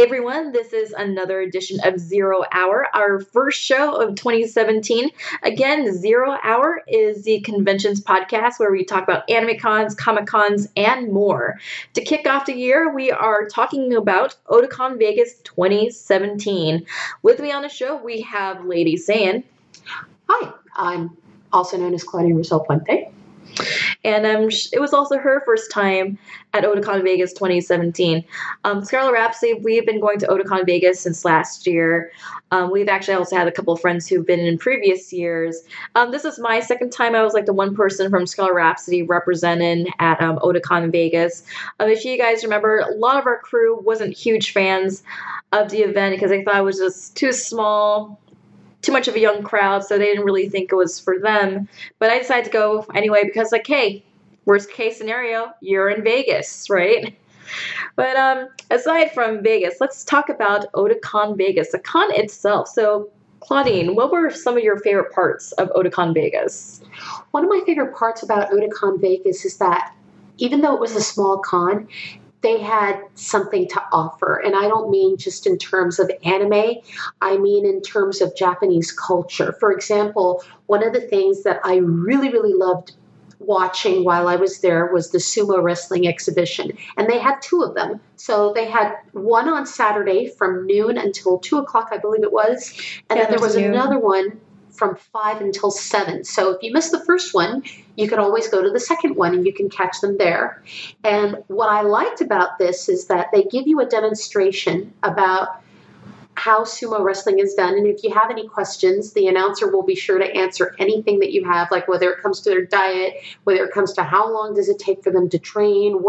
everyone, this is another edition of Zero Hour, our first show of 2017. Again, Zero Hour is the conventions podcast where we talk about anime cons, comic cons, and more. To kick off the year, we are talking about Otakon Vegas 2017. With me on the show, we have Lady San. Hi, I'm also known as Claudia Rousseau Puente. And it was also her first time at Otakon Vegas 2017. Scarlet Rhapsody, we've been going to Otakon Vegas since last year. We've actually also had a couple of friends who've been in previous years. This is my second time. I was like the one person from Scarlet Rhapsody representing at Otakon Vegas. If you guys remember, a lot of our crew wasn't huge fans of the event because they thought it was just too small, too much of a young crowd, so they didn't really think it was for them. But I decided to go anyway because, like, hey, worst case scenario, you're in Vegas, right? But aside from Vegas, let's talk about Otakon Vegas, the con itself. So, Claudine, what were some of your favorite parts of Otakon Vegas? One of my favorite parts about Otakon Vegas is that even though it was a small con, they had something to offer. And I don't mean just in terms of anime. I mean in terms of Japanese culture. For example, one of the things that I really, really loved watching while I was there was the sumo wrestling exhibition. And they had two of them. So they had one on Saturday from noon until 2 o'clock, I believe it was. And then there was another one from 5 until 7. So if you missed the first one, you could always go to the second one and you can catch them there. And what I liked about this is that they give you a demonstration about how sumo wrestling is done. And if you have any questions, the announcer will be sure to answer anything that you have, like whether it comes to their diet, whether it comes to how long does it take for them to train,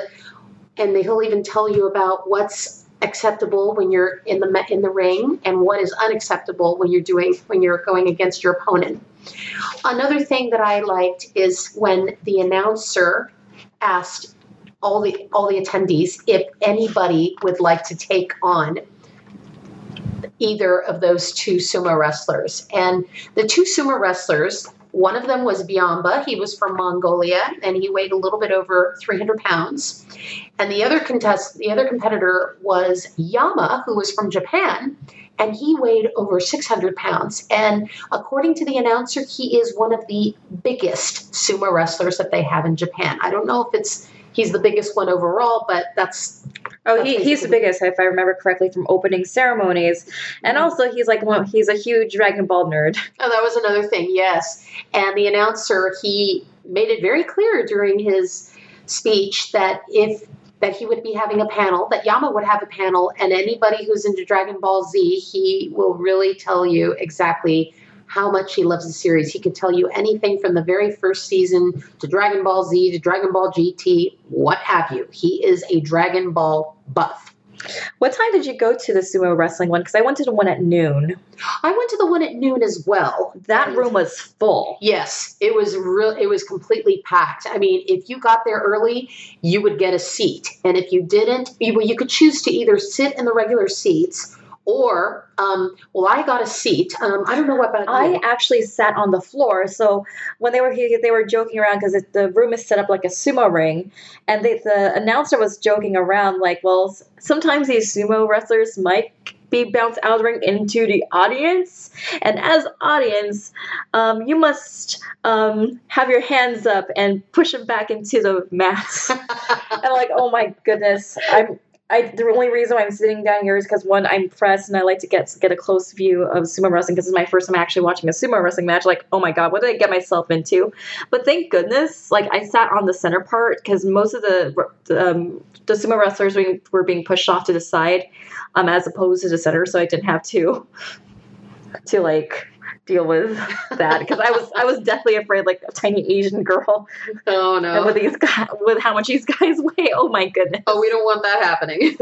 and he'll even tell you about what's acceptable when you're in the ring and what is unacceptable when you're going against your opponent. Another thing that I liked is when the announcer asked all the attendees if anybody would like to take on either of those two sumo wrestlers. And the two sumo wrestlers, one of them was Biamba. He was from Mongolia, and he weighed a little bit over 300 pounds. And the other competitor was Yama, who was from Japan, and he weighed over 600 pounds. And according to the announcer, he is one of the biggest sumo wrestlers that they have in Japan. I don't know if he's the biggest one overall, but that's... Oh, he's the biggest, if I remember correctly, from opening ceremonies. And also, he's a huge Dragon Ball nerd. Oh, that was another thing, yes. And the announcer, he made it very clear during his speech that he would be having a panel, that Yama would have a panel, and anybody who's into Dragon Ball Z, he will really tell you exactly how much he loves the series. He could tell you anything from the very first season to Dragon Ball Z to Dragon Ball GT, what have you. He is a Dragon Ball buff. What time did you go to the sumo wrestling one? Because I went to the one at noon. I went to the one at noon as well. That room was full. Yes, it was completely packed. I mean, if you got there early, you would get a seat. And if you didn't, you could choose to either sit in the regular seats or, I got a seat. I don't know what about you. I actually sat on the floor. So when they were joking around because the room is set up like a sumo ring, and the announcer was joking around like, well, sometimes these sumo wrestlers might be bounced out of the ring into the audience, and as audience, you must have your hands up and push them back into the mat. And like, oh my goodness, the only reason why I'm sitting down here is because, one, I'm pressed and I like to get a close view of sumo wrestling because it's my first time actually watching a sumo wrestling match. Like, oh my God, what did I get myself into? But thank goodness, like, I sat on the center part because most of the sumo wrestlers were being pushed off to the side as opposed to the center, so I didn't have to like deal with that because I was definitely afraid, like a tiny Asian girl. Oh no! And with how much these guys weigh, oh my goodness! Oh, we don't want that happening.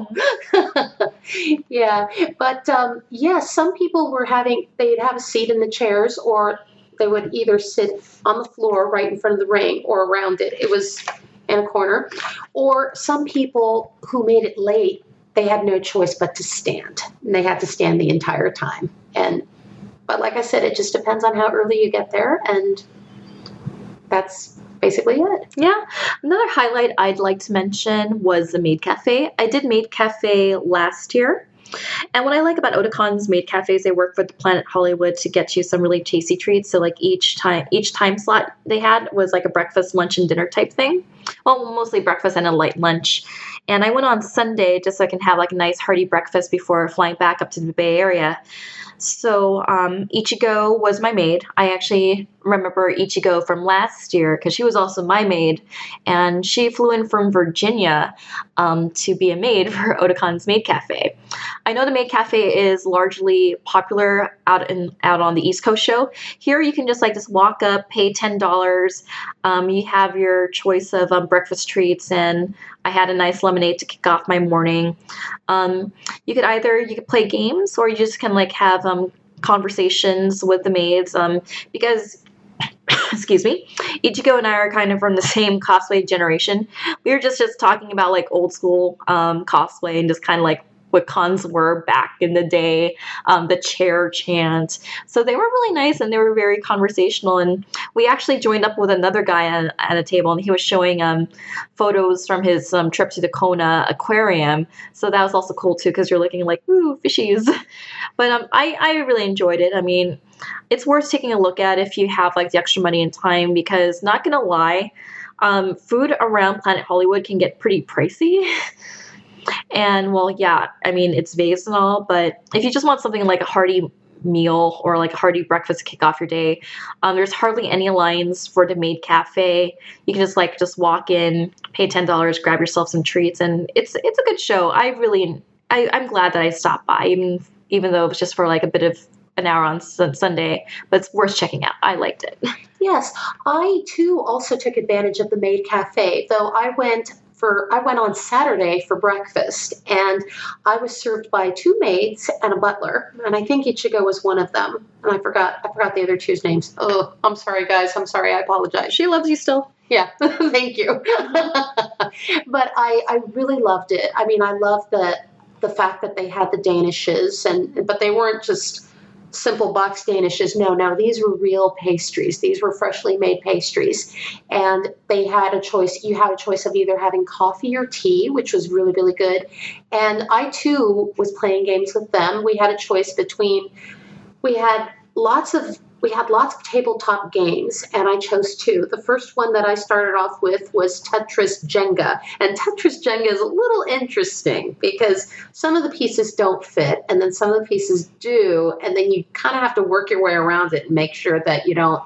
No. Yeah, but some people they'd have a seat in the chairs, or they would either sit on the floor right in front of the ring or around it. It was in a corner, or some people who made it late, they had no choice but to stand, and they had to stand the entire time. But like I said, it just depends on how early you get there, and that's basically it. Yeah. Another highlight I'd like to mention was the Maid Cafe. I did Maid Cafe last year. And what I like about Otacon's Maid Cafes, they work with the Planet Hollywood to get you some really tasty treats. So like each time slot they had was like a breakfast, lunch, and dinner type thing. Well, mostly breakfast and a light lunch. And I went on Sunday just so I can have like a nice hearty breakfast before flying back up to the Bay Area. So Ichigo was my maid. I actually remember Ichigo from last year because she was also my maid, and she flew in from Virginia to be a maid for Otacon's Maid Cafe. I know the Maid Cafe is largely popular out on the East Coast show. Here you can just walk up, pay $10. You have your choice of breakfast treats, and I had a nice lemonade to kick off my morning. You could play games, or you just can have conversations with the maids because excuse me, Ichigo and I are kind of from the same cosplay generation. We were just talking about old school cosplay and just kind of what cons were back in the day, the chair chant. So they were really nice and they were very conversational. And we actually joined up with another guy at a table, and he was showing photos from his trip to the Kona aquarium. So that was also cool too, because you're looking ooh, fishies. But I really enjoyed it. I mean, it's worth taking a look at if you have the extra money and time, because not gonna lie, food around Planet Hollywood can get pretty pricey. And well, yeah, I mean, it's Vegas and all, but if you just want something like a hearty meal or a hearty breakfast to kick off your day, there's hardly any lines for the Maid Cafe. You can just walk in, pay $10, grab yourself some treats, and it's a good show. I'm glad that I stopped by, even though it was just for a bit of an hour on Sunday, but it's worth checking out. I liked it. Yes, I too also took advantage of the Maid Cafe, though I went on Saturday for breakfast, and I was served by two maids and a butler, and I think Ichigo was one of them, and I forgot the other two's names. Oh, I'm sorry, guys. I'm sorry. I apologize. She loves you still. Yeah, thank you. But I really loved it. I mean, I love the fact that they had the danishes, but they weren't just simple box danishes. No, these were real pastries. These were freshly made pastries. And they had a choice. You had a choice of either having coffee or tea, which was really, really good. And I too was playing games with them. We had a choice between, we had lots of tabletop games, and I chose two. The first one that I started off with was Tetris Jenga. And Tetris Jenga is a little interesting because some of the pieces don't fit, and then some of the pieces do, and then you kind of have to work your way around it and make sure that you don't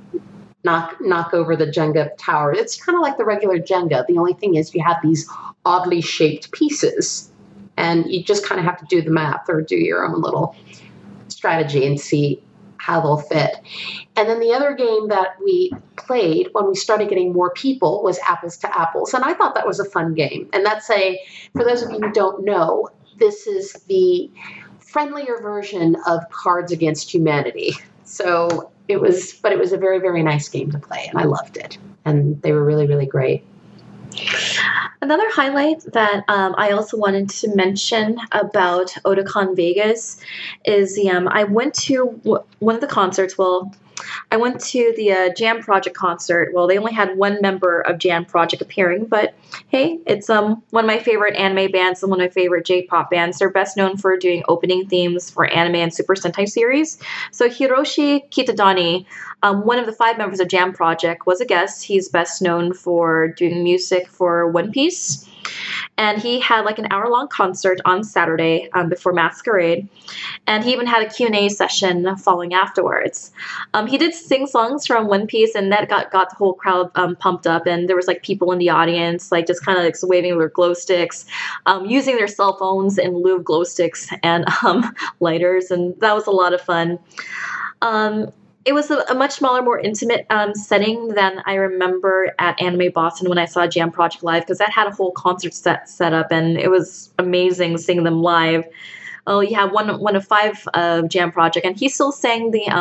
knock over the Jenga tower. It's kind of like the regular Jenga. The only thing is you have these oddly shaped pieces, and you just kind of have to do the math or do your own little strategy and see how they'll fit. And then the other game that we played when we started getting more people was Apples to Apples. And I thought that was a fun game. And for those of you who don't know, this is the friendlier version of Cards Against Humanity. So it was a very, very nice game to play, and I loved it. And they were really, really great. Another highlight that I also wanted to mention about Otakon Vegas is I went to one of the concerts. Well, I went to the Jam Project concert. Well, they only had one member of Jam Project appearing, but hey, it's one of my favorite anime bands and one of my favorite J-pop bands. They're best known for doing opening themes for anime and Super Sentai series. So Hiroshi Kitadani, one of the 5 members of Jam Project, was a guest. He's best known for doing music for One Piece. And he had an hour-long concert on Saturday before Masquerade. And he even had a Q&A session following afterwards. He did sing songs from One Piece, and that got the whole crowd pumped up. And there was people in the audience just kind of waving their glow sticks, using their cell phones in lieu of glow sticks and lighters. And that was a lot of fun. It was a much smaller, more intimate setting than I remember at Anime Boston when I saw Jam Project live, because that had a whole concert set up, and it was amazing seeing them live. Oh, you have one of 5 of Jam Project, and he still sang the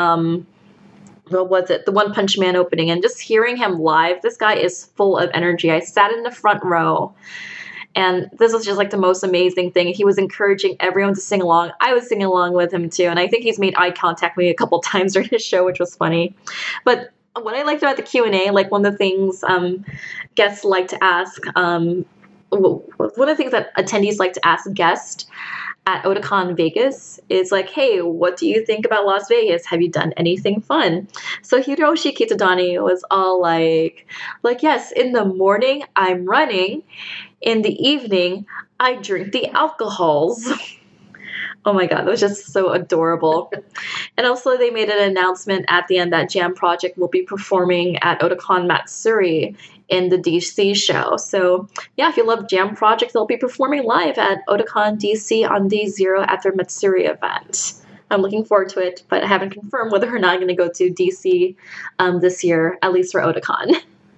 the One Punch Man opening, and just hearing him live, this guy is full of energy. I sat in the front row. And this was just the most amazing thing. He was encouraging everyone to sing along. I was singing along with him too. And I think he's made eye contact with me a couple times during his show, which was funny. But what I liked about the Q&A, like one of the things guests like to ask, one of the things that attendees like to ask guests at Otakon Vegas is like, hey, what do you think about Las Vegas? Have you done anything fun? So Hiroshi Kitadani was all like, yes, in the morning I'm running, in the evening I drink the alcohols. Oh my god, that was just so adorable. And also they made an announcement at the end that Jam Project will be performing at Otakon Matsuri in the DC show. So yeah, if you love Jam Project, they'll be performing live at Otakon DC on day 0 at their Matsuri event. I'm looking forward to it, but I haven't confirmed whether or not I'm going to go to DC this year, at least for Otakon.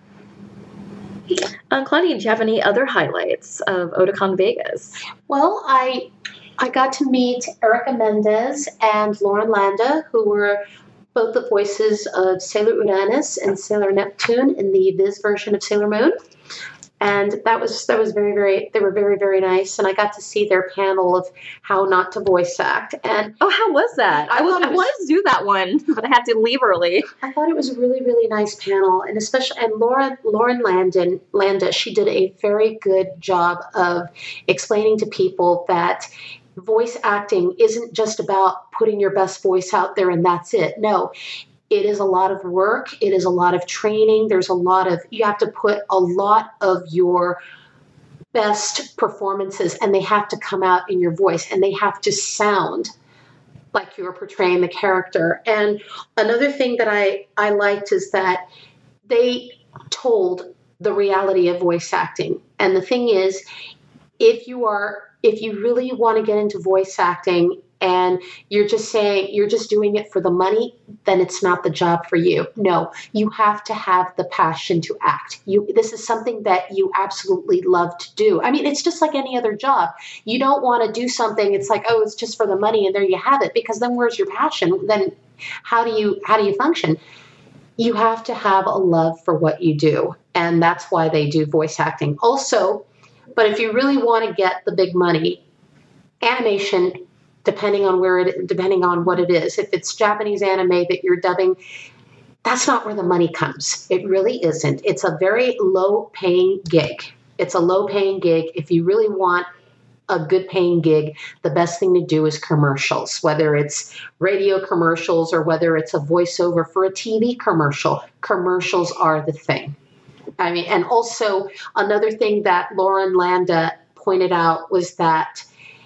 Claudia, do you have any other highlights of Otakon Vegas? Well, I got to meet Erica Mendez and Lauren Landa, who were both the voices of Sailor Uranus and Sailor Neptune in the Viz version of Sailor Moon. And that was very, very, they were very, very nice. And I got to see their panel of how not to voice act. And oh, how was that? I wanted to do that one, but I had to leave early. I thought it was a really, really nice panel. And especially, and Lauren Landa, she did a very good job of explaining to people that voice acting isn't just about putting your best voice out there and that's it. No, it is a lot of work. It is a lot of training. You have to put a lot of your best performances and they have to come out in your voice and they have to sound like you're portraying the character. And another thing that I liked is that they told the reality of voice acting. And the thing is, if you really want to get into voice acting and you're just doing it for the money, then it's not the job for you. No, you have to have the passion to act. This is something that you absolutely love to do. I mean, it's just like any other job. You don't want to do something, it's like, oh, it's just for the money and there you have it, because then where's your passion? Then how do you function? You have to have a love for what you do. And that's why they do voice acting. Also, but if you really want to get the big money, animation, depending on what it is, if it's Japanese anime that you're dubbing, that's not where the money comes. It really isn't. It's a very low-paying gig. It's a low-paying gig. If you really want a good-paying gig, the best thing to do is commercials, whether it's radio commercials or whether it's a voiceover for a TV commercial. Commercials are the thing. I mean, and also another thing that Lauren Landa pointed out was that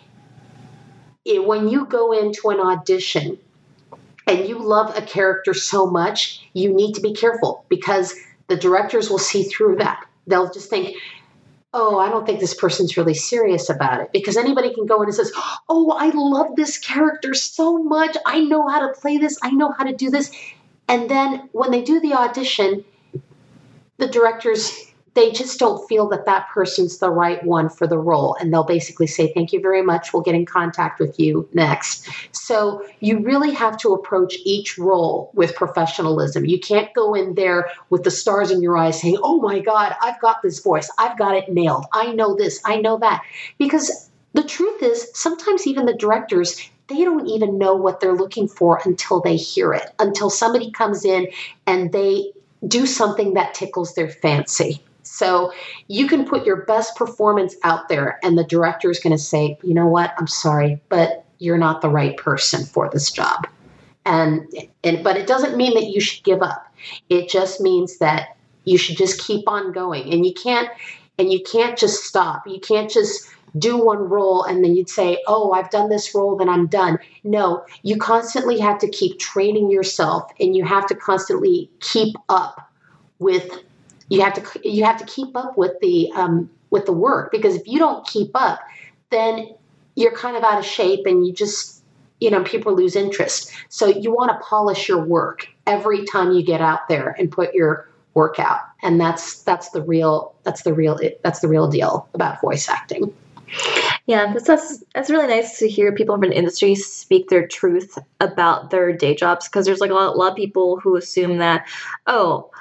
when you go into an audition and you love a character so much, you need to be careful because the directors will see through that. They'll just think, oh, I don't think this person's really serious about it, because anybody can go in and says, oh, I love this character so much. I know how to play this. I know how to do this. And then when they do the audition, the directors, they just don't feel that that person's the right one for the role. And they'll basically say, thank you very much. We'll get in contact with you next. So you really have to approach each role with professionalism. You can't go in there with the stars in your eyes saying, oh my God, I've got this voice. I've got it nailed. I know this. I know that. Because the truth is, sometimes even the directors, they don't even know what they're looking for until they hear it, until somebody comes in and they do something that tickles their fancy. So you can put your best performance out there and the director is going to say, you know what, I'm sorry, but you're not the right person for this job. But it doesn't mean that you should give up. It just means that you should just keep on going. And you can't just stop. You can't just do one role and then you'd say, oh, I've done this role, then I'm done. No, you constantly have to keep training yourself and you have to constantly keep up with you have to keep up with the work, because if you don't keep up, then you're kind of out of shape and you just, people lose interest. So you want to polish your work every time you get out there and put your work out. And that's the real deal about voice acting. Yeah, that's really nice to hear people from an industry speak their truth about their day jobs, because there's like a lot of people who assume that, oh,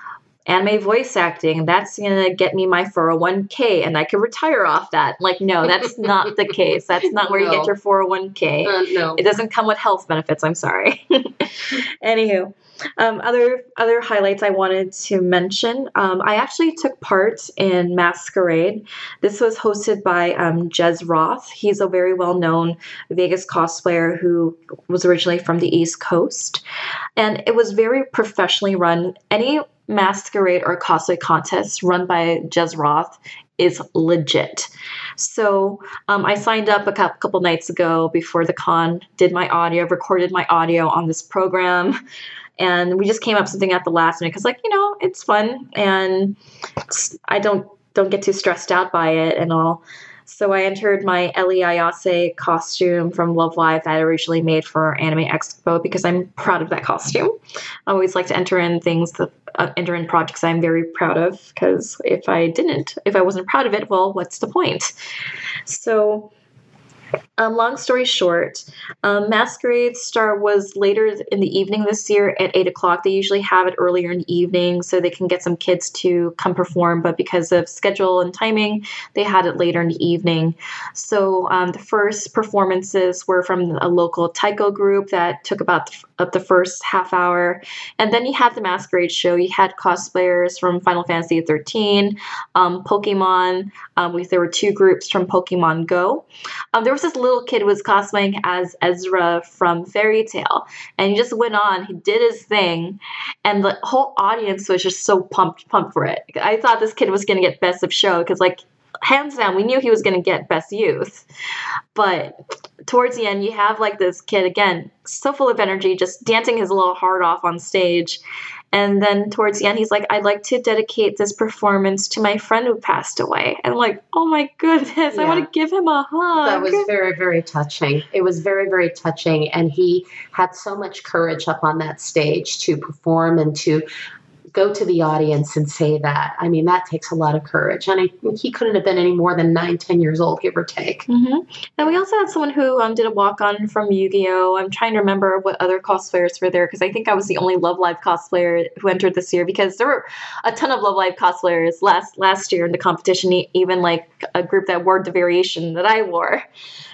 anime voice acting, that's going to get me my 401k and I can retire off that. Like, no, that's not the case. That's not where you get your 401k. No. It doesn't come with health benefits. I'm sorry. Anywho, other highlights I wanted to mention. I actually took part in Masquerade. This was hosted by Jez Roth. He's a very well-known Vegas cosplayer who was originally from the East Coast. And it was very professionally run. Any Masquerade or cosplay contest run by Jez Roth is legit. So I signed up a couple nights ago before the con, did my audio, recorded my audio on this program, and we just came up with something at the last minute because, like, you know, it's fun and I don't get too stressed out by it and all. So I entered my Ellie Ayase costume from Love Live that I originally made for Anime Expo because I'm proud of that costume. I always like to enter in projects I'm very proud of, because if I wasn't proud of it, well, what's the point? So long story short, Masquerade Star was later in the evening this year at 8 o'clock. They usually have it earlier in the evening so they can get some kids to come perform, but because of schedule and timing, they had it later in the evening. So the first performances were from a local taiko group that took about the first half hour. And then you had the Masquerade show. You had cosplayers from Final Fantasy XIII, Pokemon. There were two groups from Pokemon Go. There was this little kid who was cosplaying as Ezra from Fairy Tail, and he just went on, he did his thing, and the whole audience was just so pumped for it. I thought this kid was going to get best of show because, like, hands down, we knew he was going to get best youth. But towards the end, you have like this kid, again, so full of energy, just dancing his little heart off on stage. And then towards the end, he's like, I'd like to dedicate this performance to my friend who passed away. And I'm like, oh my goodness, I want to give him a hug. That was very, very touching. It was very, very touching. And he had so much courage up on that stage to perform and to go to the audience and say that. I mean, that takes a lot of courage. And he couldn't have been any more than 9-10 years old, give or take. Mm-hmm. And we also had someone who did a walk-on from Yu-Gi-Oh! I'm trying to remember what other cosplayers were there, because I think I was the only Love Live cosplayer who entered this year, because there were a ton of Love Live cosplayers last year in the competition, even like a group that wore the variation that I wore.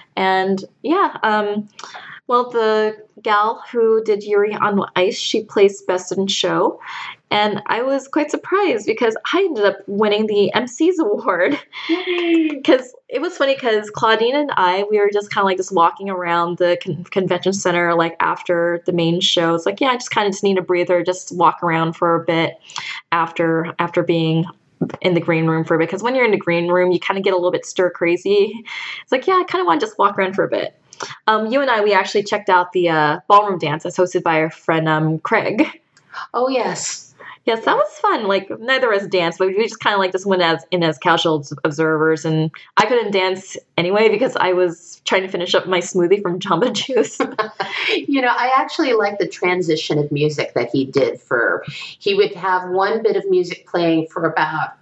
And yeah, well, the gal who did Yuri on Ice, she placed Best in Show. And I was quite surprised because I ended up winning the MC's award. Because it was funny because Claudine and I, we were just kind of like just walking around the convention center like after the main show. It's like, yeah, I just kind of just need a breather, just walk around for a bit after being in the green room for a bit. Because when you're in the green room, you kind of get a little bit stir crazy. It's like, yeah, I kind of want to just walk around for a bit. You and I, we actually checked out the ballroom dance that's hosted by our friend Craig. Oh, yes. Yes, that was fun. Like, neither of us danced, but we just kind of like just went as casual observers. And I couldn't dance anyway because I was trying to finish up my smoothie from Jamba Juice. You know, I actually like the transition of music that he did. He would have one bit of music playing for about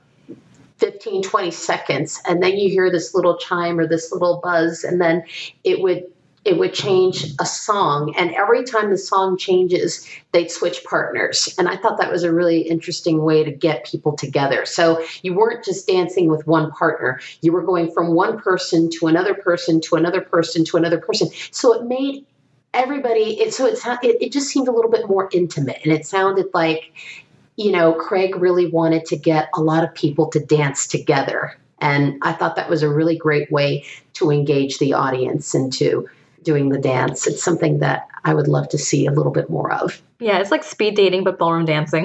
15, 20 seconds, and then you hear this little chime or this little buzz, and then it would change a song. And every time the song changes, they'd switch partners. And I thought that was a really interesting way to get people together. So you weren't just dancing with one partner. You were going from one person to another person to another person to another person. So it made everybody, it just seemed a little bit more intimate. And it sounded like, you know, Craig really wanted to get a lot of people to dance together. And I thought that was a really great way to engage the audience into doing the dance. It's something that I would love to see a little bit more of. Yeah, it's like speed dating, but ballroom dancing.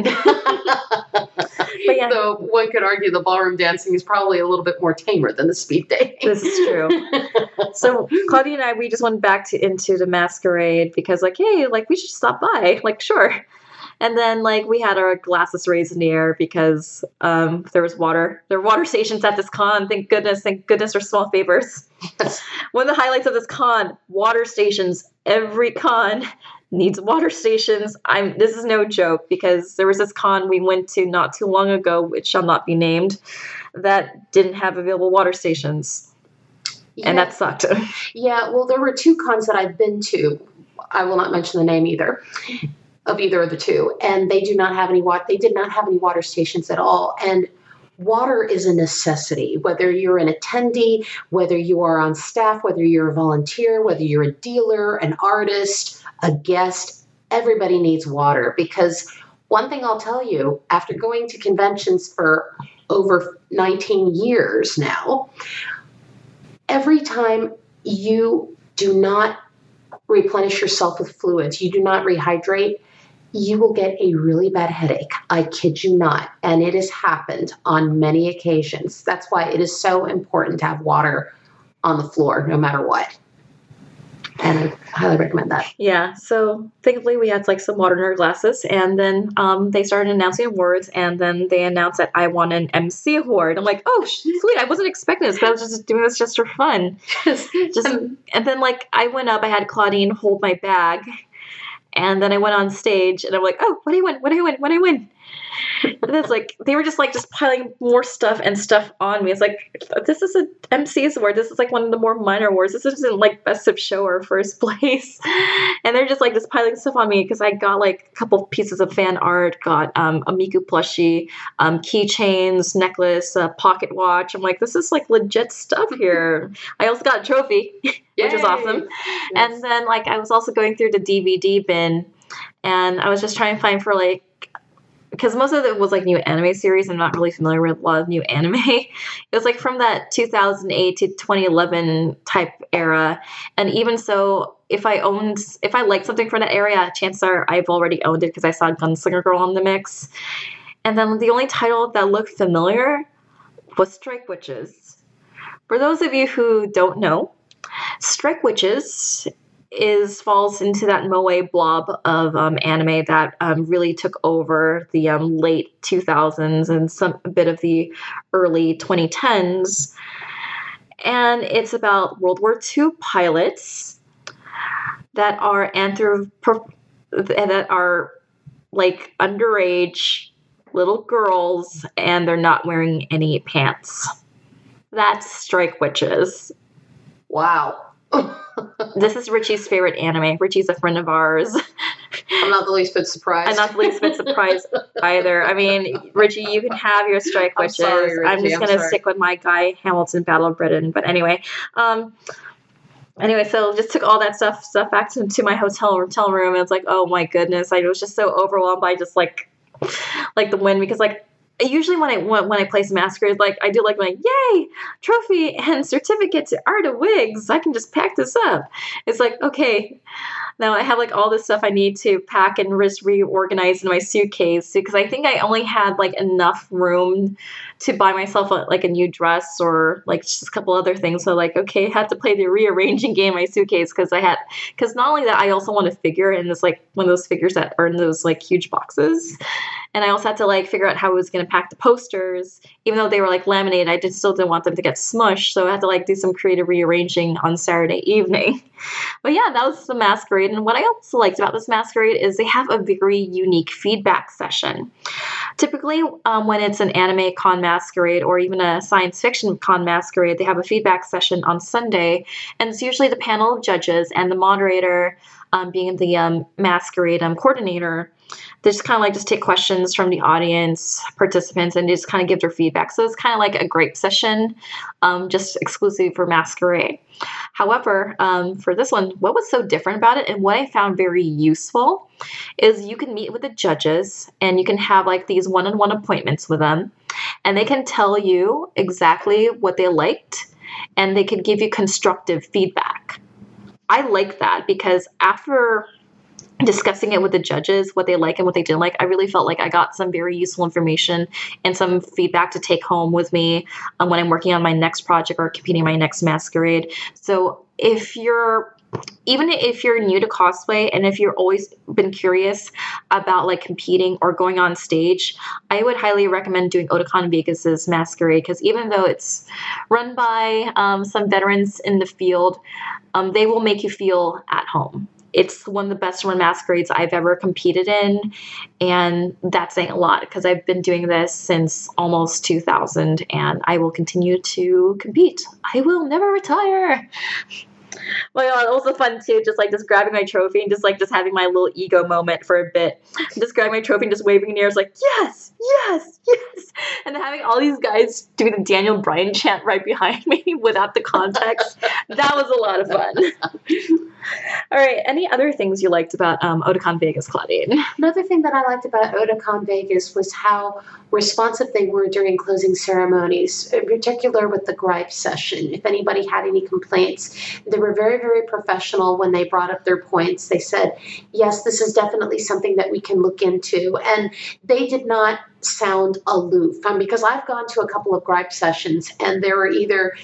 But yeah. So one could argue the ballroom dancing is probably a little bit more tamer than the speed dating. This is true. So Claudia and I, we just went back into the Masquerade because, like, hey, like, we should stop by. Like, sure. And then, like, we had our glasses raised in the air because there was water. There were water stations at this con. Thank goodness for small favors. One of the highlights of this con, water stations. Every con needs water stations. This is no joke because there was this con we went to not too long ago, which shall not be named, that didn't have available water stations. Yeah. And that sucked. Yeah, well, there were two cons that I've been to. I will not mention the name either. of either of the two, and they do not have any water. They did not have any water stations at all, and water is a necessity, whether you're an attendee, whether you are on staff, whether you're a volunteer, whether you're a dealer, an artist, a guest, everybody needs water. Because one thing I'll tell you, after going to conventions for over 19 years now, every time you do not replenish yourself with fluids, you do not rehydrate, you will get a really bad headache. I kid you not. And it has happened on many occasions. That's why it is so important to have water on the floor, no matter what. And I highly recommend that. Yeah. So thankfully we had like some water in our glasses, and then they started announcing awards, and then they announced that I won an MC award. I'm like, oh, sweet. I wasn't expecting this, but I was just doing this just for fun. And then like I went up, I had Claudine hold my bag. And then I went on stage, and I'm like, oh, what do I win? What do I win? What do I win? And it's like, they were just piling more stuff on me. It's like, this is an MC's award. This is like one of the more minor awards. This isn't like best of show or first place. And they're just piling stuff on me because I got like a couple pieces of fan art, got a Miku plushie, keychains, necklace, pocket watch. I'm like, this is like legit stuff here. I also got a trophy, which was awesome. Yes. And then like I was also going through the DVD bin, and I was just trying to find for like, because most of it was like new anime series. I'm not really familiar with a lot of new anime. It was like from that 2008 to 2011 type era. And even so, if I liked something from that area, chances are I've already owned it because I saw Gunslinger Girl in the mix. And then the only title that looked familiar was Strike Witches. For those of you who don't know, Strike Witches falls into that moe blob of anime that really took over the late 2000s and a bit of the early 2010s. And it's about World War II pilots that are like underage little girls, and they're not wearing any pants. That's Strike Witches. Wow. This is Richie's favorite anime. Richie's a friend of ours. I'm not the least bit surprised. I'm not the least bit surprised either. I mean, Richie, you can have your Strike Witches. Sorry, Richie, I'm just going to stick with my Guy Hamilton Battle of Britain. But anyway, so just took all that stuff back to my hotel room. And it's like, oh my goodness. I was just so overwhelmed by just like the win, because like, usually when I play some Masquerade, like I do like my yay trophy and certificate to Art of Wigs. I can just pack this up. It's like, okay, now I have like all this stuff I need to pack and reorganize in my suitcase, because I think I only had like enough room to buy myself like a new dress or like just a couple other things. So like, okay, I had to play the rearranging game in my suitcase because not only that, I also want a figure, and it's like one of those figures that are in those like huge boxes. And I also had to like figure out how I was going to pack the posters, even though they were like laminated. I still didn't want them to get smushed, so I had to like do some creative rearranging on Saturday evening. But yeah, that was the Masquerade. And what I also liked about this Masquerade is they have a very unique feedback session. Typically, when it's an anime con Masquerade or even a science fiction con Masquerade, they have a feedback session on Sunday, and it's usually the panel of judges and the moderator, being the Masquerade coordinator. They just kind of like just take questions from the audience participants and just kind of give their feedback. So it's kind of like a grape session, just exclusive for Masquerade. However, for this one, what was so different about it and what I found very useful is you can meet with the judges and you can have like these one-on-one appointments with them, and they can tell you exactly what they liked and they can give you constructive feedback. I like that because after discussing it with the judges, what they like and what they didn't like, I really felt like I got some very useful information and some feedback to take home with me when I'm working on my next project or competing in my next Masquerade. So even if you're new to cosplay and if you've always been curious about like competing or going on stage, I would highly recommend doing Otakon Vegas's Masquerade, because even though it's run by some veterans in the field, they will make you feel at home. It's one of the best run Masquerades I've ever competed in, and that's saying a lot because I've been doing this since almost 2000, and I will continue to compete. I will never retire. Well, yeah, also fun too, just grabbing my trophy and just having my little ego moment for a bit. Just grabbing my trophy and just waving in the air. It's like, yes, yes, yes. And having all these guys do the Daniel Bryan chant right behind me without the context. That was a lot of fun. All right. Any other things you liked about Otakon Vegas, Claudine? Another thing that I liked about Otakon Vegas was how responsive they were during closing ceremonies, in particular with the gripe session. If anybody had any complaints, they were very, very professional when they brought up their points. They said, yes, this is definitely something that we can look into. And they did not sound aloof. Because I've gone to a couple of gripe sessions, and there were either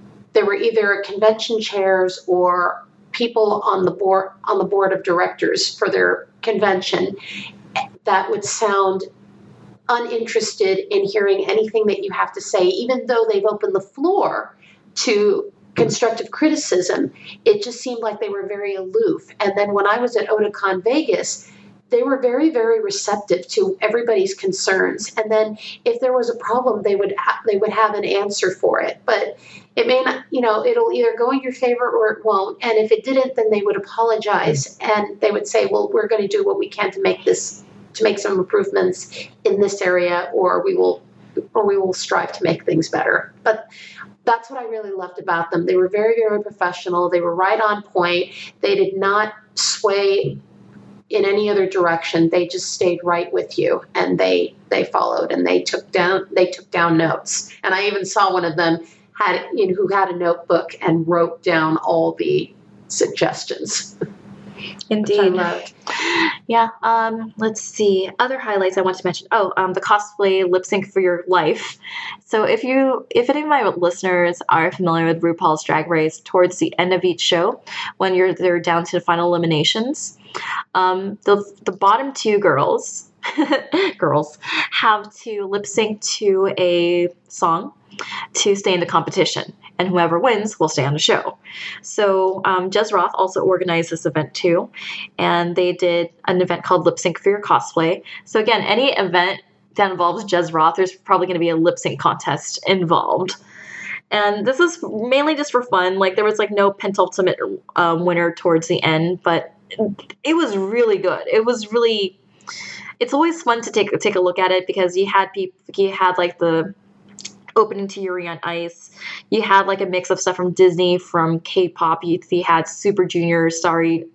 convention chairs or people on the board of directors for their convention that would sound uninterested in hearing anything that you have to say, even though they've opened the floor to constructive criticism. It just seemed like they were very aloof. And then when I was at Otakon Vegas, they were very, very receptive to everybody's concerns. And then if there was a problem, they would have an answer for it. But it may not, it'll either go in your favor or it won't. And if it didn't, then they would apologize and they would say, well, we're going to do what we can to make some improvements in this area, or we will strive to make things better. But that's what I really loved about them. They were very, very professional. They were right on point. They did not sway in any other direction. They just stayed right with you, and they followed, and they took down notes. And I even saw one of them who had a notebook and wrote down all the suggestions. Indeed. Yeah. Let's see. Other highlights I want to mention. The cosplay lip sync for your life. So if any of my listeners are familiar with RuPaul's Drag Race, towards the end of each show, when they're down to the final eliminations, the bottom two girls have to lip sync to a song to stay in the competition, and whoever wins will stay on the show. So Jez Roth also organized this event too, and they did an event called Lip Sync for Your Cosplay. So again, any event that involves Jez Roth, there's probably going to be a lip sync contest involved. And this is mainly just for fun. There was no penultimate winner towards the end, but it was really good. It's always fun to take a look at it, because you had the opening to Yuri on Ice. You had a mix of stuff from Disney, from K-pop. You had Super Junior, Sorry.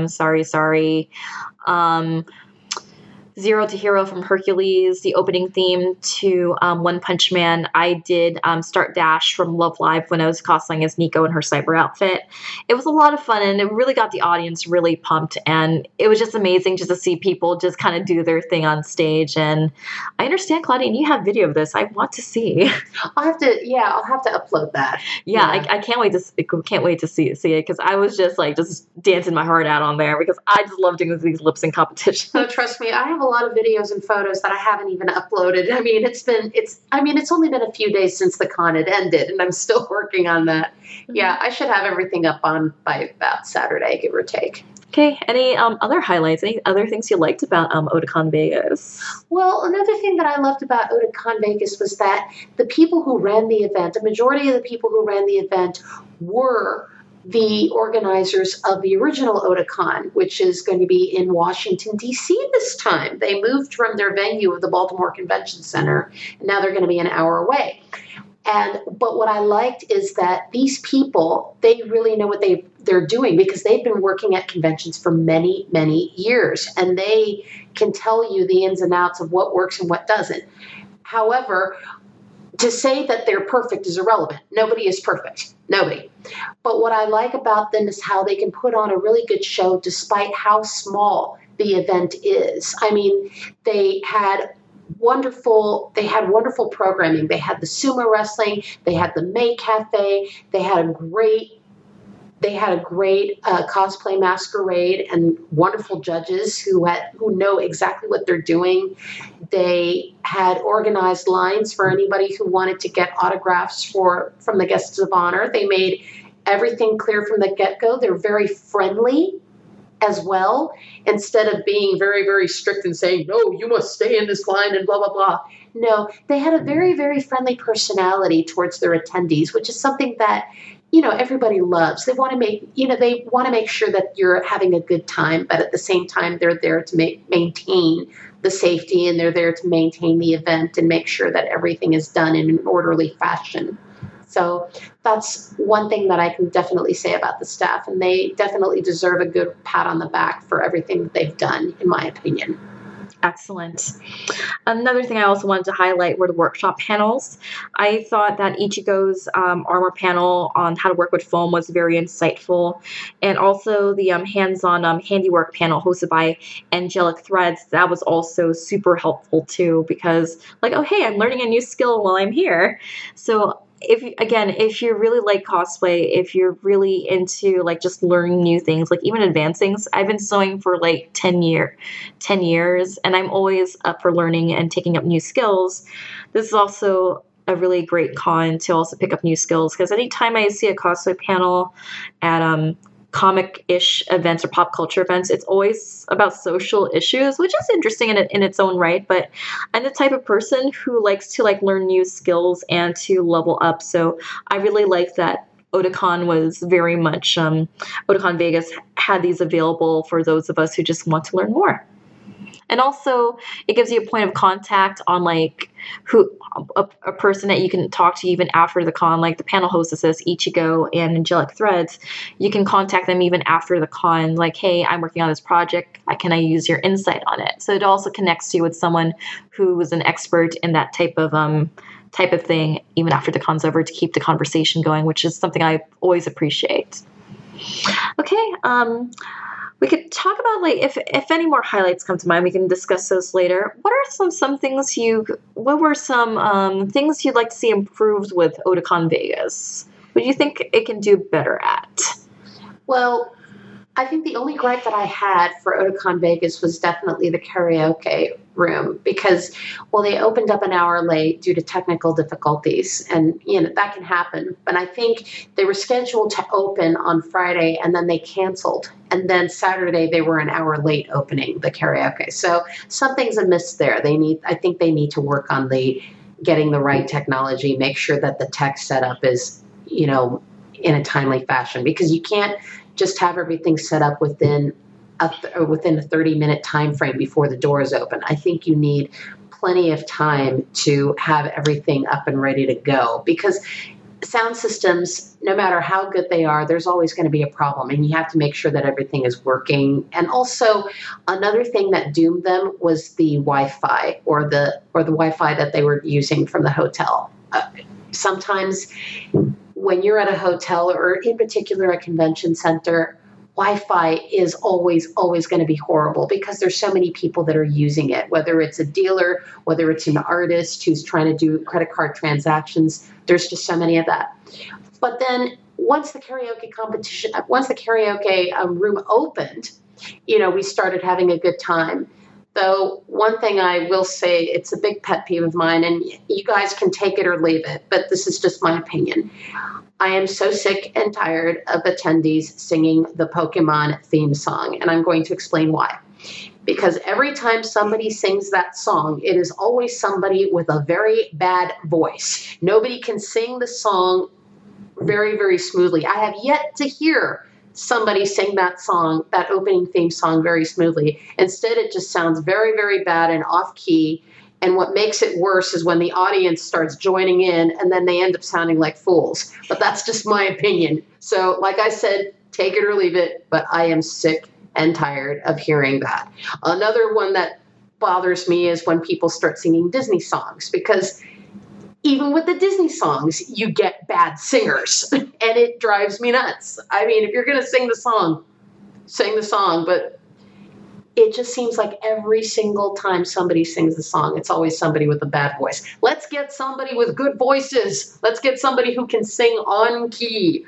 Zero to Hero from Hercules, the opening theme to One Punch Man. I did Start Dash from Love Live when I was cosplaying as Nico in her cyber outfit. It was a lot of fun, and it really got the audience really pumped, and it was just amazing just to see people just kind of do their thing on stage. And I understand, Claudine, you have video of this. I want to see. I'll have to upload that. Yeah. I can't wait to see it, because I was just dancing my heart out on there, because I just love doing these lip sync competitions. Oh, trust me, I have a lot of videos and photos that I haven't even uploaded. It's only been a few days since the con had ended, and I'm still working on that. Mm-hmm. Yeah, I should have everything up by about Saturday, give or take. Okay. Any other highlights? Any other things you liked about Otakon Vegas? Well, another thing that I loved about Otakon Vegas was that the people who ran the event, a majority of the people who ran the event were the organizers of the original Otakon, which is going to be in Washington, D.C. this time. They moved from their venue of the Baltimore Convention Center, and now they're going to be an hour away. But what I liked is that these people, they really know what they're doing, because they've been working at conventions for many, many years, and they can tell you the ins and outs of what works and what doesn't. However, to say that they're perfect is irrelevant. Nobody is perfect. Nobody. But what I like about them is how they can put on a really good show despite how small the event is. They had wonderful programming. They had the sumo wrestling. They had the May Cafe. They had a great cosplay masquerade and wonderful judges who know exactly what they're doing. They had organized lines for anybody who wanted to get autographs from the guests of honor. They made everything clear from the get-go. They're very friendly as well, instead of being very, very strict and saying, no, you must stay in this line and blah, blah, blah. No, they had a very, very friendly personality towards their attendees, which is something that, everybody loves. They want to make sure that you're having a good time, but at the same time, they're there to maintain the safety, and they're there to maintain the event and make sure that everything is done in an orderly fashion. So that's one thing that I can definitely say about the staff, and they definitely deserve a good pat on the back for everything that they've done, in my opinion. Excellent. Another thing I also wanted to highlight were the workshop panels. I thought that Ichigo's armor panel on how to work with foam was very insightful. And also the hands-on handiwork panel hosted by Angelic Threads, that was also super helpful too, because like, oh, hey, I'm learning a new skill while I'm here. So if you really like cosplay, if you're really into like just learning new things, like even advanced things, I've been sewing for like 10 years, and I'm always up for learning and taking up new skills. This is also a really great con to also pick up new skills, because anytime I see a cosplay panel at comic-ish events or pop culture events, it's always about social issues, which is interesting in its own right. But I'm the type of person who likes to like learn new skills and to level up. So I really like that Otakon was very much Otakon Vegas had these available for those of us who just want to learn more. And also, it gives you a point of contact on like a person that you can talk to even after the con, like the panel hostesses, Ichigo and Angelic Threads. You can contact them even after the con, like, hey, I'm working on this project. Can I use your insight on it? So it also connects you with someone who is an expert in that type of thing, even after the con's over, to keep the conversation going, which is something I always appreciate. Okay, we could talk about like if any more highlights come to mind, we can discuss those later. What are some things what were some things you'd like to see improved with Otakon Vegas? What do you think it can do better at? Well, I think the only gripe that I had for Otakon Vegas was definitely the karaoke room, because, well, they opened up an hour late due to technical difficulties, and, that can happen. But I think they were scheduled to open on Friday, and then they canceled. And then Saturday, they were an hour late opening the karaoke. So something's amiss there. I think they need to work on getting the right technology, make sure that the tech setup is, in a timely fashion, because you can't just have everything set up within a 30-minute time frame before the doors open. I think you need plenty of time to have everything up and ready to go, because sound systems, no matter how good they are, there's always going to be a problem, and you have to make sure that everything is working. And also, another thing that doomed them was the Wi-Fi or the Wi-Fi that they were using from the hotel. Sometimes when you're at a hotel, or in particular a convention center, Wi-Fi is always going to be horrible, because there's so many people that are using it, whether it's a dealer, whether it's an artist who's trying to do credit card transactions. There's just so many of that. But then once the karaoke room opened, we started having a good time. Though one thing I will say, it's a big pet peeve of mine, and you guys can take it or leave it, but this is just my opinion. I am so sick and tired of attendees singing the Pokemon theme song, and I'm going to explain why. Because every time somebody sings that song, it is always somebody with a very bad voice. Nobody can sing the song very, very smoothly. I have yet to hear somebody sing that song, that opening theme song, very smoothly. Instead, it just sounds very, very bad and off-key. And what makes it worse is when the audience starts joining in, and then they end up sounding like fools. But that's just my opinion. So, like I said, take it or leave it, but I am sick and tired of hearing that. Another one that bothers me is when people start singing Disney songs, because even with the Disney songs, you get bad singers, and it drives me nuts. I mean, if you're going to sing the song, but it just seems like every single time somebody sings the song, it's always somebody with a bad voice. Let's get somebody with good voices. Let's get somebody who can sing on key.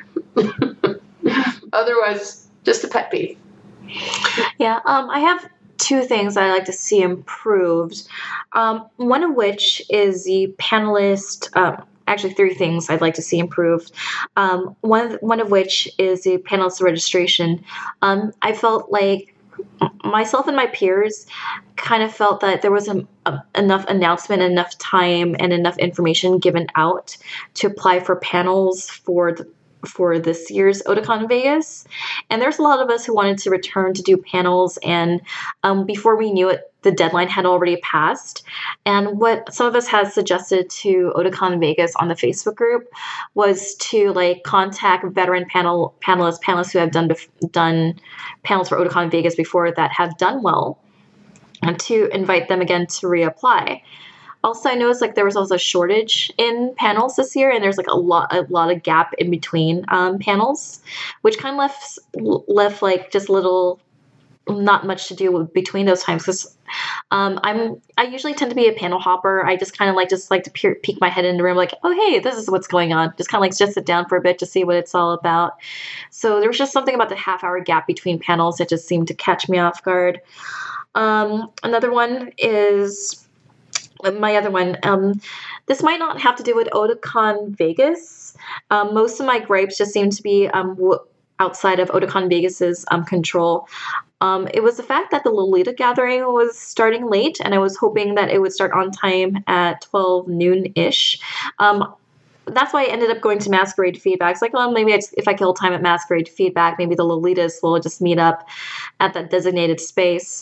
Otherwise, just a pet peeve. Yeah, I have two things I like to see improved. One of which is the panelist. Actually, three things I'd like to see improved. One of which is the panelist registration. I felt like myself and my peers kind of felt that there wasn't enough announcement, enough time, and enough information given out to apply for panels for for this year's Otakon Vegas. And there's a lot of us who wanted to return to do panels, and before we knew it, the deadline had already passed. And what some of us had suggested to Otakon Vegas on the Facebook group was to like contact veteran panelists who have done panels for Otakon Vegas before that have done well, and to invite them again to reapply. Also, I noticed like there was also a shortage in panels this year, and there's like a lot of gap in between panels, which kind of left like just little, not much to do with between those times. Because I usually tend to be a panel hopper. I just kind of like to peek my head in the room, like, oh hey, this is what's going on. Just kind of like just sit down for a bit to see what it's all about. So there was just something about the half-hour gap between panels that just seemed to catch me off guard. Another one is. My other one, this might not have to do with Otakon Vegas. Most of my gripes just seem to be outside of Otakon Vegas's control. It was the fact that the Lolita gathering was starting late, and I was hoping that it would start on time at 12 noon-ish. That's why I ended up going to Masquerade Feedback. It's like, well, maybe if I kill time at Masquerade Feedback, maybe the Lolitas will just meet up at that designated space.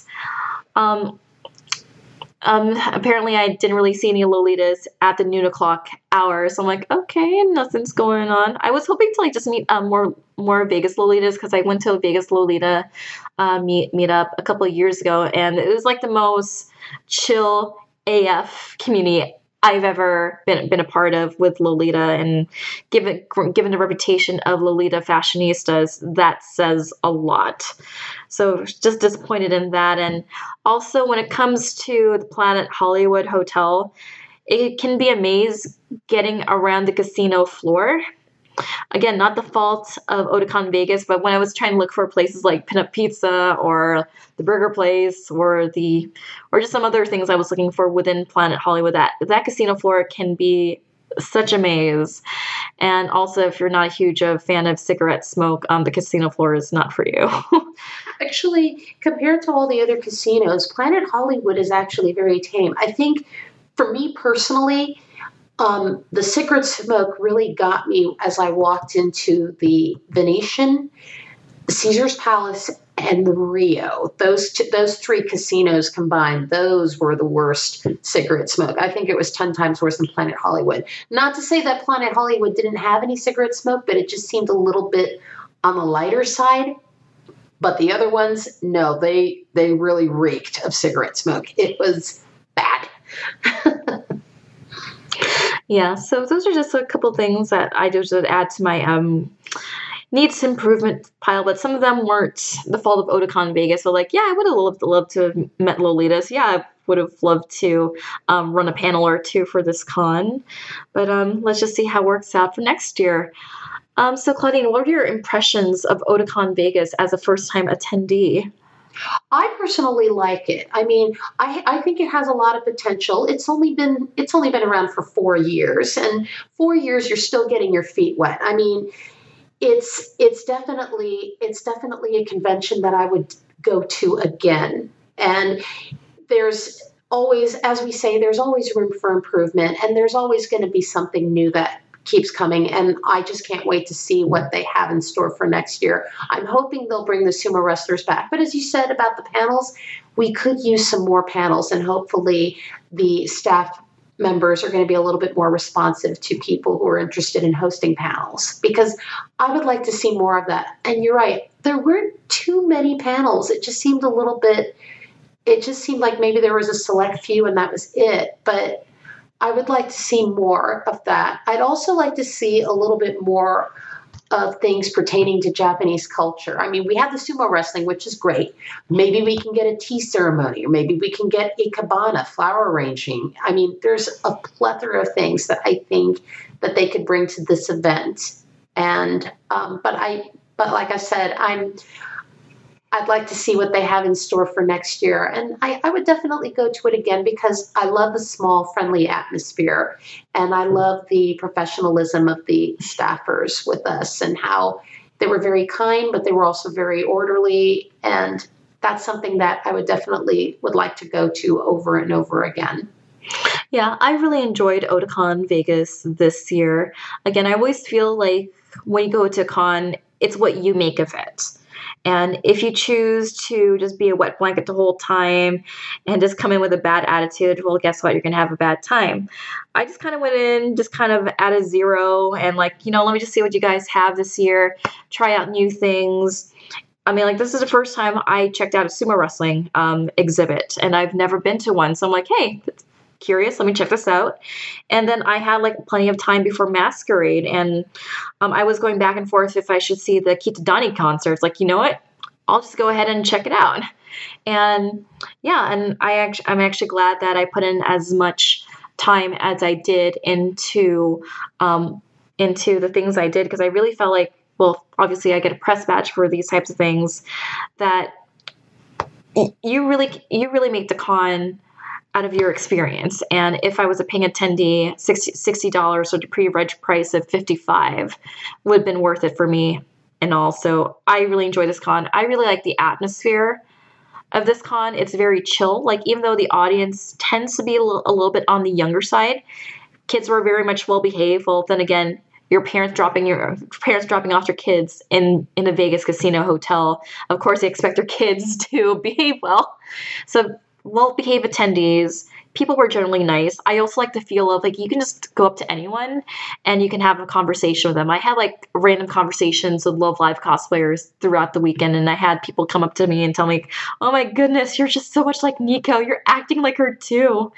Apparently I didn't really see any Lolitas at the noon o'clock hour, so I'm like, okay, nothing's going on. I was hoping to like just meet more Vegas Lolitas, because I went to a Vegas Lolita meetup a couple of years ago, and it was like the most chill AF community I've ever been a part of with Lolita, and given the reputation of Lolita fashionistas, that says a lot. So just disappointed in that. And also when it comes to the Planet Hollywood Hotel, it can be a maze getting around the casino floor. Again, not the fault of Otakon Vegas, but when I was trying to look for places like Pinup Pizza or the Burger Place or just some other things I was looking for within Planet Hollywood, that casino floor can be such a maze. And also, if you're not a huge fan of cigarette smoke, the casino floor is not for you. Actually, compared to all the other casinos, Planet Hollywood is actually very tame. I think, for me personally, the cigarette smoke really got me as I walked into the Venetian, Caesar's Palace, and the Rio. Those three casinos combined, those were the worst cigarette smoke. I think it was 10 times worse than Planet Hollywood. Not to say that Planet Hollywood didn't have any cigarette smoke, but it just seemed a little bit on the lighter side. But the other ones, no, they really reeked of cigarette smoke. It was bad. Yeah, so those are just a couple things that I just would add to my needs improvement pile, but some of them weren't the fault of Otakon Vegas. So like, yeah, I would have loved to have met Lolitas. Yeah, I would have loved to run a panel or two for this con. But let's just see how it works out for next year. So Claudine, what are your impressions of Otakon Vegas as a first-time attendee? I personally like it. I mean, I think it has a lot of potential. It's only been around for 4 years, and 4 years you're still getting your feet wet. I mean, it's definitely a convention that I would go to again. And there's always, as we say, there's always room for improvement, and there's always going to be something new that keeps coming, and I just can't wait to see what they have in store for next year. I'm hoping they'll bring the sumo wrestlers back. But as you said about the panels, we could use some more panels, and hopefully the staff members are going to be a little bit more responsive to people who are interested in hosting panels, because I would like to see more of that. And you're right, there weren't too many panels. It just seemed like maybe there was a select few and that was it. But I would like to see more of that. I'd also like to see a little bit more of things pertaining to Japanese culture. I mean, we have the sumo wrestling, which is great. Maybe we can get a tea ceremony, or maybe we can get a cabana, flower arranging. I mean, there's a plethora of things that I think that they could bring to this event. And but like I said, I'd like to see what they have in store for next year. And I would definitely go to it again, because I love the small, friendly atmosphere. And I love the professionalism of the staffers with us, and how they were very kind, but they were also very orderly. And that's something that I would like to go to over and over again. Yeah, I really enjoyed Otakon Vegas this year. Again, I always feel like when you go to a con, it's what you make of it. And if you choose to just be a wet blanket the whole time and just come in with a bad attitude, well, guess what? You're going to have a bad time. I just kind of went in just kind of at a zero and like, let me just see what you guys have this year, try out new things. I mean, like, this is the first time I checked out a sumo wrestling exhibit, and I've never been to one. So I'm like, hey, curious, let me check this out. And then I had like plenty of time before Masquerade, and I was going back and forth if I should see the Kitadani concerts. Like, you know what? I'll just go ahead and check it out. And yeah, and I'm actually glad that I put in as much time as I did into the things I did, because I really felt like, well, obviously I get a press badge for these types of things, that you really make the con out of your experience. And if I was a paying attendee, $60 or the pre-reg price of $55 would have been worth it for me. And also, I really enjoy this con. I really like the atmosphere of this con. It's very chill. Like, even though the audience tends to be a little bit on the younger side, kids were very much well behaved. Well, then again, your parents dropping off their kids in the Vegas casino hotel. Of course, they expect their kids to behave well. So well-behaved attendees. People were generally nice. I also like the feel of, like, you can just go up to anyone and you can have a conversation with them. I had like random conversations with Love Live cosplayers throughout the weekend, and I had people come up to me and tell me, "Oh my goodness, you're just so much like Nico. You're acting like her too."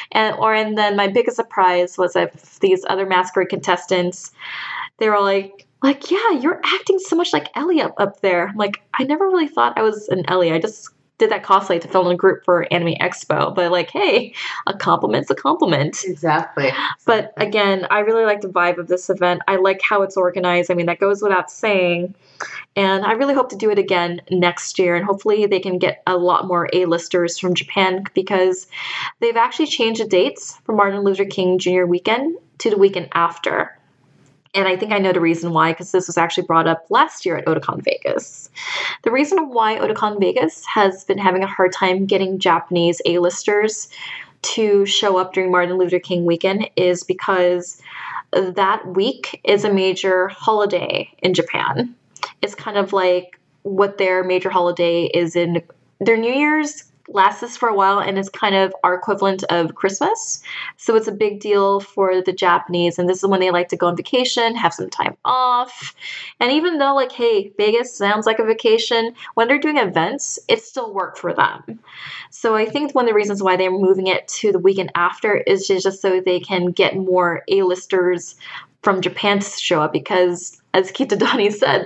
And then my biggest surprise was that these other Masquerade contestants, they were like, "Yeah, you're acting so much like Ellie up there." I'm like, I never really thought I was an Ellie. I just did that cosplay to film in a group for Anime Expo, but like, hey, a compliment's a compliment. Exactly. But again, I really like the vibe of this event. I like how it's organized. I mean, that goes without saying. And I really hope to do it again next year, and hopefully they can get a lot more A-listers from Japan, because they've actually changed the dates for Martin Luther King Jr. weekend to the weekend after. And I think I know the reason why, because this was actually brought up last year at Otakon Vegas. The reason why Otakon Vegas has been having a hard time getting Japanese A-listers to show up during Martin Luther King weekend is because that week is a major holiday in Japan. It's kind of like what their major holiday is in their New Year's. Lasts for a while, and is kind of our equivalent of Christmas. So it's a big deal for the Japanese, and this is when they like to go on vacation, have some time off. And even though, like, hey, Vegas sounds like a vacation, when they're doing events, it still worked for them. So I think one of the reasons why they're moving it to the weekend after is just so they can get more A-listers from Japan to show up, because as Kitadani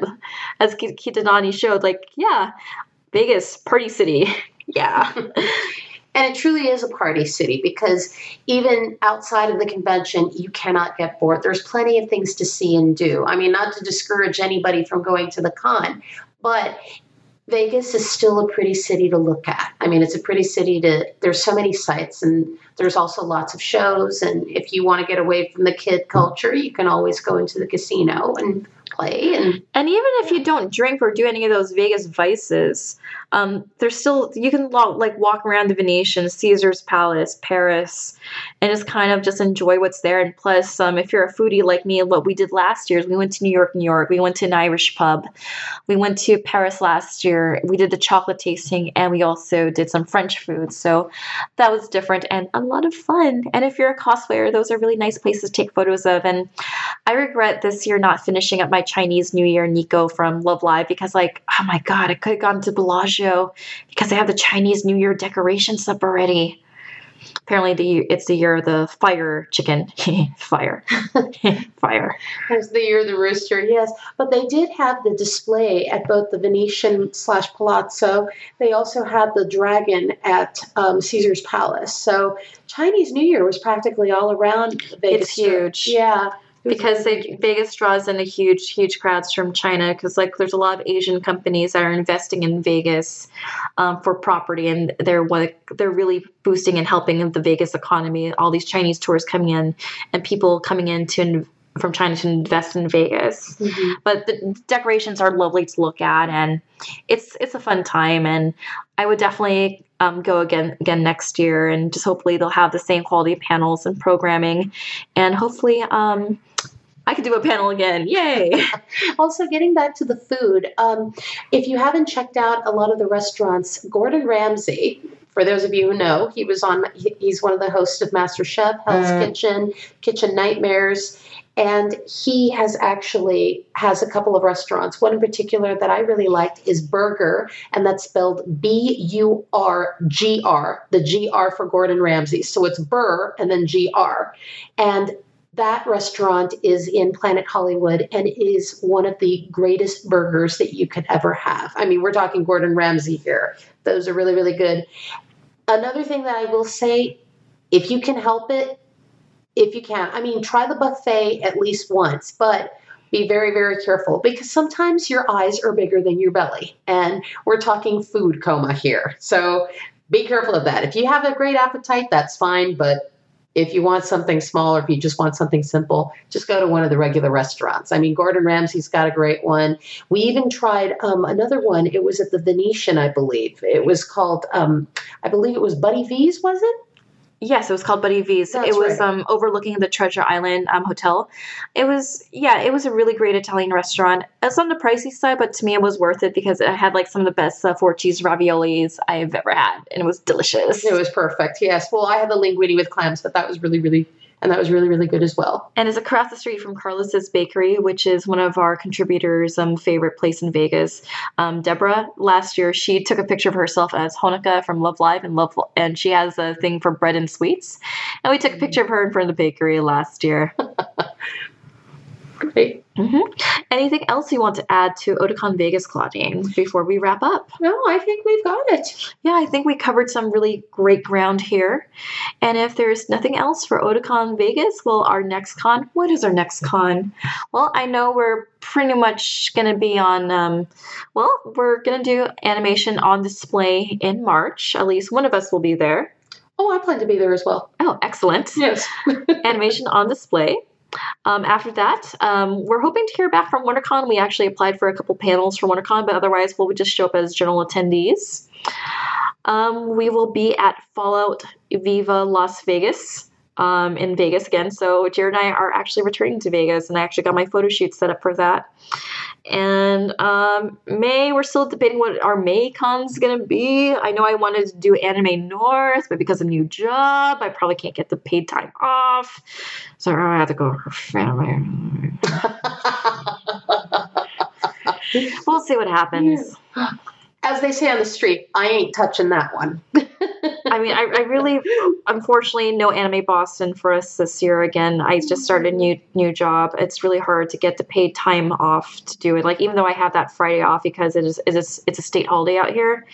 showed, like, yeah, Vegas, party city. Yeah. And it truly is a party city, because even outside of the convention, you cannot get bored. There's plenty of things to see and do. I mean, not to discourage anybody from going to the con, but Vegas is still a pretty city to look at. I mean, it's a pretty city there's so many sites, and there's also lots of shows. And if you want to get away from the kid culture, you can always go into the casino and play. And even if you don't drink or do any of those Vegas vices, there's still, you can like walk around the Venetian, Caesar's Palace, Paris, and just kind of just enjoy what's there. And plus, if you're a foodie like me, what we did last year is we went to New York. We went to an Irish pub. We went to Paris last year. We did the chocolate tasting, and we also did some French food. So that was different and a lot of fun. And if you're a cosplayer, those are really nice places to take photos of. And I regret this year not finishing up my Chinese New Year Nico from Love Live, because, like, oh my God, I could have gone to Bellagio because they have the Chinese New Year decorations up already. Apparently it's the year of the fire chicken. Fire. Fire. It's the year of the rooster, yes. But they did have the display at both the Venetian/Palazzo. They also had the dragon at Caesar's Palace. So Chinese New Year was practically all around Vegas. It's huge. Yeah. Because Vegas draws in a huge crowds from China, because, like, there's a lot of Asian companies that are investing in Vegas for property, and they're really boosting and helping the Vegas economy. All these Chinese tourists coming in and people coming in from China to invest in Vegas. Mm-hmm. But the decorations are lovely to look at, and it's a fun time. And I would definitely go again next year, and just hopefully they'll have the same quality of panels and programming, and hopefully I could do a panel again. Yay. Also, getting back to the food, if you haven't checked out a lot of the restaurants, Gordon Ramsay, for those of you who know, he's one of the hosts of MasterChef, Hell's Kitchen, Kitchen Nightmares, and he has a couple of restaurants. One in particular that I really liked is Burger, and that's spelled Burgr, the GR for Gordon Ramsay. So it's Burr and then GR. And that restaurant is in Planet Hollywood and is one of the greatest burgers that you could ever have. I mean, we're talking Gordon Ramsay here. Those are really, really good. Another thing that I will say, if you can help it, if you can, I mean, try the buffet at least once, but be very, very careful because sometimes your eyes are bigger than your belly. And we're talking food coma here. So be careful of that. If you have a great appetite, that's fine. But if you want something small or if you just want something simple, just go to one of the regular restaurants. I mean, Gordon Ramsay's got a great one. We even tried another one. It was at the Venetian, I believe. It was called, I believe it was Buddy V's, was it? Yes, it was called Buddy V's. That's it was right. Overlooking the Treasure Island hotel. It was a really great Italian restaurant. It's on the pricey side, but to me it was worth it because it had like some of the best four cheese raviolis I've ever had, and it was delicious. It was perfect. Yes. Well, I had the linguine with clams, but that was really, really good as well. And it's across the street from Carlos's Bakery, which is one of our contributors' favorite place in Vegas. Deborah, last year, she took a picture of herself as Honoka from Love Live and she has a thing for bread and sweets. And we took a picture of her in front of the bakery last year. Great. Mm-hmm. Anything else you want to add to Otakon Vegas, Claudine, before we wrap up? No, I think we've got it. Yeah, I think we covered some really great ground here. And if there's nothing else for Otakon Vegas, well, our next con, what is our next con? Well, I know we're pretty much going to be on, we're going to do animation on display in March. At least one of us will be there. Oh, I plan to be there as well. Oh, excellent. Yes. Animation on display. After that, we're hoping to hear back from WonderCon. We actually applied for a couple panels for WonderCon, but otherwise we'll just show up as general attendees. We will be at Fallout Viva Las Vegas in Vegas again. So Jared and I are actually returning to Vegas, and I actually got my photo shoot set up for that. And May, we're still debating what our May con's going to be. I know I wanted to do Anime North, but because of a new job, I probably can't get the paid time off. So I have to go for anime. We'll see what happens. As they say on the street, I ain't touching that one. I mean, I really, unfortunately, no Anime Boston for us this year again. I just started a new job. It's really hard to get the paid time off to do it. Like, even though I have that Friday off because it's a state holiday out here.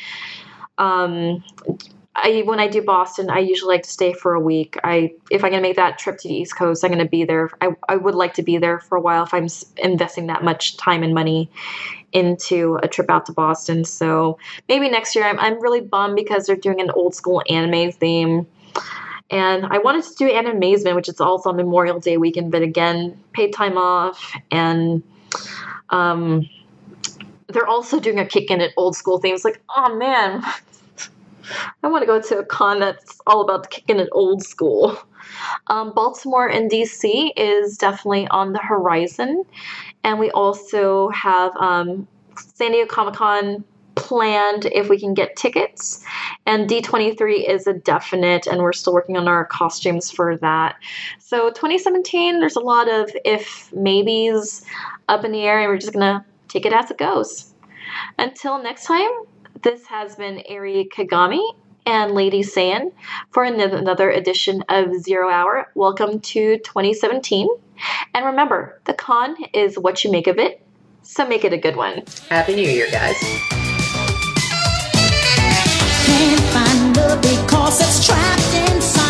When I do Boston, I usually like to stay for a week. If I'm going to make that trip to the East Coast, I'm going to be there. I would like to be there for a while if I'm investing that much time and money into a trip out to Boston. So maybe next year. I'm really bummed because they're doing an old school anime theme. And I wanted to do Animazement, which is also on Memorial Day weekend, but again, paid time off. And they're also doing a kick in at old school themes. Like, oh man, I want to go to a con that's all about kicking it old school. Baltimore and DC is definitely on the horizon. And we also have San Diego Comic-Con planned if we can get tickets. And D23 is a definite, and we're still working on our costumes for that. So 2017, there's a lot of if maybes up in the air, and we're just going to take it as it goes. Until next time, this has been Ari Kagami and Lady Saiyan for another edition of Zero Hour. Welcome to 2017. And remember, the con is what you make of it, so make it a good one. Happy New Year, guys. Can't find love because it's trapped inside.